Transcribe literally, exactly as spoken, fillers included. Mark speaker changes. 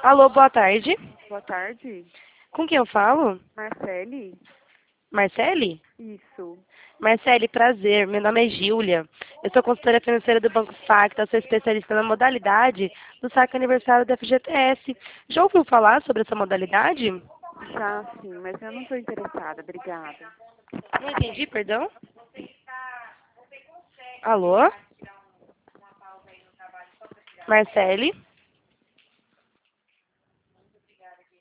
Speaker 1: Alô, boa tarde.
Speaker 2: Boa tarde.
Speaker 1: Com quem eu falo?
Speaker 2: Marcele?
Speaker 1: Marcele?
Speaker 2: Isso.
Speaker 1: Marcele, prazer. Meu nome é Júlia. Eu sou consultora financeira do Banco Facta, sou especialista na modalidade do saque aniversário da F G T S. Já ouviu falar sobre essa modalidade?
Speaker 2: Já sim, mas eu não estou interessada. Obrigada.
Speaker 1: Não entendi, perdão? Alô? Marcele?